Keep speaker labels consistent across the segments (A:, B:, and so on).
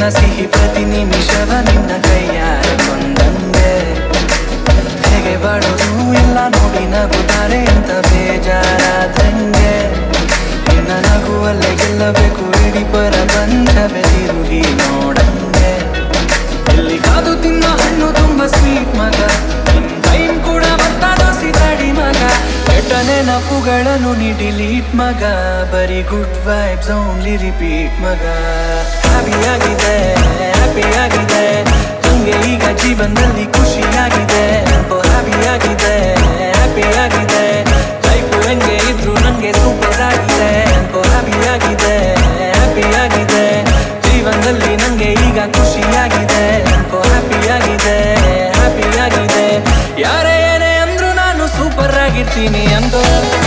A: ಸಿಹಿ ಪ್ರತಿ ನಿಮಿಷವ ನಿನ್ನ ಕೈಯಾರೆ ಕೊಂದಂಗೆ ಹೇಗೆ ಬಾಳೋದು ಎಲ್ಲ ನೋಡಿ ನಗುತ್ತಾರೆ ಅಂತ ಬೇಜಾರಾದಂಗೆ ನಿನ್ನ ನಗುವಲ್ಲೇ ಗೆಲ್ಲಬೇಕು ಇಡೀ ಪ್ರಪಂಚವೇ ತಿರುಗಿ ನೋಡಂಗೆ ಎಲ್ಲಿ ಕಾದು ತಿನ್ನ ಹಣ್ಣು ತುಂಬ ಸ್ವೀಟ್ ಮಗ ನಿನ್ ಟೈಮ್ ಕೂಡ ಬತ್ತಾದೋಸಿ ತಡಿ ಮಗ ಕೆಟ್ಟ ನೆನಪುಗಳನ್ನು ನೀ ಡಿಲೀಟ್ ಮಗ ಬರೀ ಗುಡ್ ವೈಬ್ಸ್ ಓನ್ಲಿ ರಿಪೀಟ್ ಮಗ ಹ್ಯಾಪಿಯಾಗಿದೆ ಹ್ಯಾಪಿಯಾಗಿದೆ ನಂಗೆ ಈಗ ಜೀವನದಲ್ಲಿ ಖುಷಿಯಾಗಿದೆ ಹ್ಯಾಪಿಯಾಗಿದೆ ಹ್ಯಾಪಿಯಾಗಿದೆ ಲೈಫು ಹೆಂಗೆ ಇದ್ರು ನಂಗೆ ಸೂಪರ್ ಆಗಿದೆ ಹ್ಯಾಪಿಯಾಗಿದೆ ಹ್ಯಾಪಿಯಾಗಿದೆ ಜೀವನದಲ್ಲಿ ನಂಗೆ ಈಗ ಖುಷಿಯಾಗಿದೆ ಹ್ಯಾಪಿಯಾಗಿದೆ ಹ್ಯಾಪಿಯಾಗಿದೆ ಯಾರೇ ಏನೇ ಅಂದ್ರು ನಾನು ಸೂಪರ್ ಆಗಿರ್ತೀನಿ ಅಂದು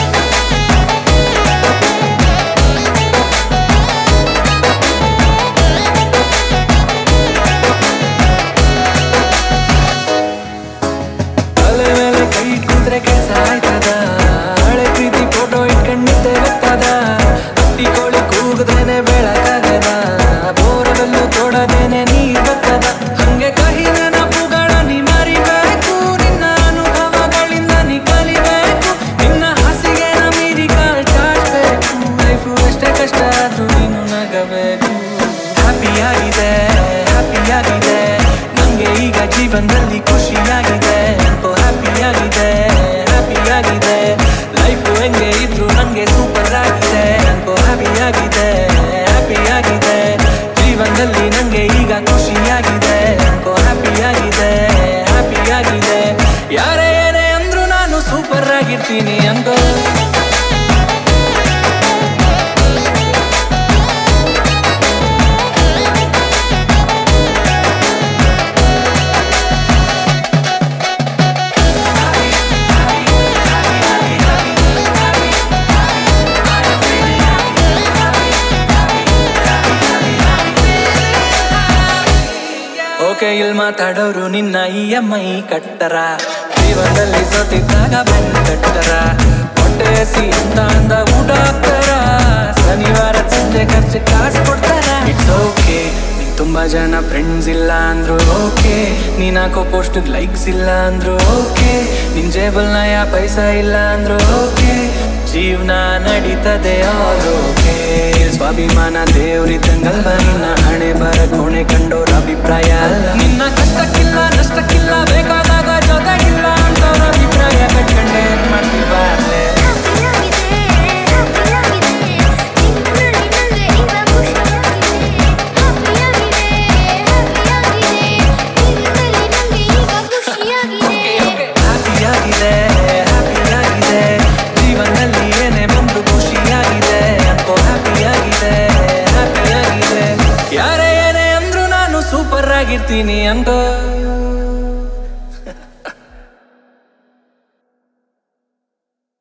A: ತಲೆ ಮೇಲೆ ಕೈ ಇಟ್ಕಿದ್ರೆ ಕೆಲ್ಸ ಆಯ್ತದ ಹಳೆ ಪ್ರೀತಿ ಫೋಟೋ ಇಟ್ಕೊಂಡಿದ್ದೆ ಗೊತ್ತದ ಹಟ್ಟಿ ಕೋಳಿ ಕೂಗಿದ್ರೇನೆ ಬೆಳಕಾಗದ ಬೋರದಲ್ಲೂ ತೋಡದೇನೆ ನೀರ್ ಬರ್ತದ ಹಂಗೆ ಕಹಿ ನೆನಪುಗಳ ನೀ ಮರಿಬೇಕು ನಿನ್ನ ಅನುಭವಗಳಿಂದ ನೀ ಕಲಿಬೇಕು ನಿನ್ನ ಹಾಸಿಗೆ ಮೀರಿ ಕಾಲ್ ಚಾಚಬೇಕು ಲೈಫು ಎಷ್ಟೇ ಕಷ್ಟ ಆದ್ರೂ ನೀನು ನಗಬೇಕು ಹ್ಯಾಪಿಯಾಗಿದೆ ಹ್ಯಾಪಿಯಾಗಿದೆ ನಂಗೆ ಈಗ ಜೀವನದಲ್ಲಿ ಖುಷಿಯಾಗಿದೆ ಹ್ಯಾಪಿಯಾಗಿದೆ ಹ್ಯಾಪಿಯಾಗಿದೆ ಲೈಫು ಹೆಂಗೆ ಇದ್ರು ನಂಗೆ ಸೂಪರ್ ಆಗಿದೆ ಹ್ಯಾಪಿಯಾಗಿದೆ ಹ್ಯಾಪಿಯಾಗಿದೆ ಜೀವನದಲ್ಲಿ ನಂಗೆ ಈಗ ಖುಷಿಯಾಗಿದೆ ಹ್ಯಾಪಿಯಾಗಿದೆ ಹ್ಯಾಪಿಯಾಗಿದೆ ಯಾರೇ ಏನೇ ಅಂದ್ರು ನಾನು ಸೂಪರ್ ಆಗಿರ್ತೀನಿ ಅಂದು ಓಕೆ ಇಲ್ಲಿ ಮಾತಾಡೋರು ನಿನ್ನ EMI ಕಟ್ಟರ ಜೀವನದಲ್ಲಿ ಸೋತಿದ್ದಾಗ ಬೆನ್ ಕಟ್ಟರ ಹೊಟ್ಟೆ ಹಸಿ ಅಂತ ಅಂದ ಊಟ ಹಾಕ್ತಾರ ಶನಿವಾರ ಸಂಜೆ ಖರ್ಚು ಕಾಸು ಕೊಡ್ತಾರ ಇಟ್ಸ್ ಓಕೆ ನಿನ್ ತುಂಬಾ ಜನ ಫ್ರೆಂಡ್ಸ್ ಇಲ್ಲ ಅಂದ್ರು ಓಕೆ ನೀನ್ ಹಾಕೋ ಪೋಸ್ಟ್ ಲೈಕ್ಸ್ ಇಲ್ಲ ಅಂದ್ರು ಓಕೆ ನಿನ್ ಜೇಬಲ್ ನಯ ಪೈಸಾ ಇಲ್ಲ ಅಂದ್ರು ಓಕೆ ಜೀವನ ನಡೀತದೆ ಆಲ್ ಓಕೆ ಸ್ವಾಭಿಮಾನ ದೇವ್ರಿದ್ದಂಗಲ್ವ ನಿನ್ನ ಹಣೆ ಬರ ಕೋಣೆ ಕಂಡೋರ ಅಭಿಪ್ರಾಯ ಅಲ್ಲ ನಿನ್ನ ಕಷ್ಟಕ್ಕಿಲ್ಲ ನಷ್ಟಕ್ಕಿಲ್ಲ ಬೇಕಾದಾಗ ಜೊತೆಗಿಲ್ಲ ಅಂತವ್ರ ಅಭಿಪ್ರಾಯ ಕಟ್ಕೊಂಡೆ ಏನ್ ಮಾಡ್ತೀವ ಅಲ್ಲೇ ಹ್ಯಾಪಿಯಾಗಿದೆ ಹ್ಯಾಪಿಯಾಗಿದೆ ಜೀವನದಲ್ಲಿ ಏನೇ ಬಂದು ಖುಷಿಯಾಗಿದೆ ಹ್ಯಾಪಿಯಾಗಿದೆ ಹ್ಯಾಪಿಯಾಗಿದೆ ಯಾರೇ ಏನೇ ಅಂದ್ರು ನಾನು ಸೂಪರ್ ಆಗಿರ್ತೀನಿ ಅಂದು